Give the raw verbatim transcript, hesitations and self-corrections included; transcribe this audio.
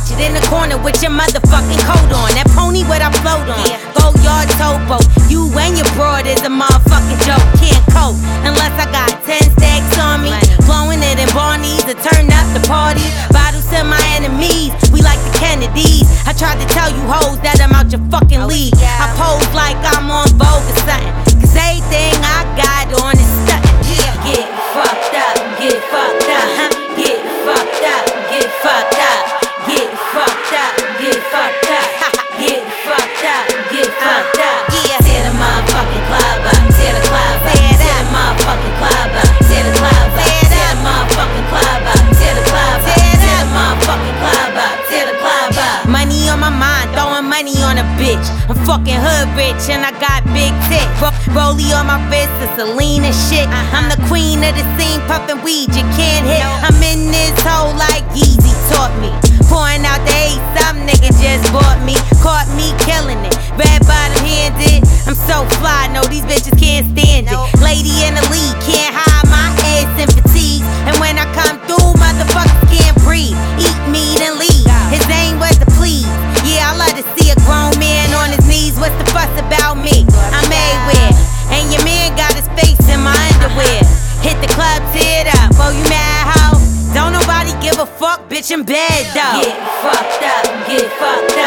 ratchet in the corner with your motherfucking coat on. That pony what I float on. Yeah. Go yard towboat. You and your broad is a motherfucking joke. Can't cope unless I got ten stacks on me. Blowing it in Barney's to turn up the party. Bottles to my enemies. We like the Kennedys. I tried to tell you hoes that I'm out your fucking league. I pose like I'm on Vogue or something. Cause everything I got on is stuntin'. Get fucked up, get fucked up, get fucked up, get fucked up, get fucked up, get fucked up, get fucked up, get fucked up. Tear the motherfucking club up, tear the club up, tear the motherfucking club up, tear the club up, tear the motherfucking club up, tear the club up, tear the motherfucking club up, tear the club up. Money on my mind, throwing money on a bitch. I'm fucking hood rich and I got big tits. Rollie on my wrist, it's Selena shit. I'm the queen of the scene, puffin' weed you can't hit. I'm in this hole like Yeezy taught me. Pouring out the ace, some nigga just bought me. Caught me killing it, red bottom handed. I'm so fly, no these bitches can't stand it. Lady in the league, can't hide my ass in fatigue. And when I come through, motherfuckers can't breathe. Eat meat and leave, his aim was to please. Yeah, I love to see a grown man on his knees. What's the fuss about me? I'm everywhere, and your man got his face in my underwear. Hit the club, tear it up. Oh, you mad, ho? Don't nobody give a fuck, bitch, I'm bad, though. Get fucked up, get fucked up.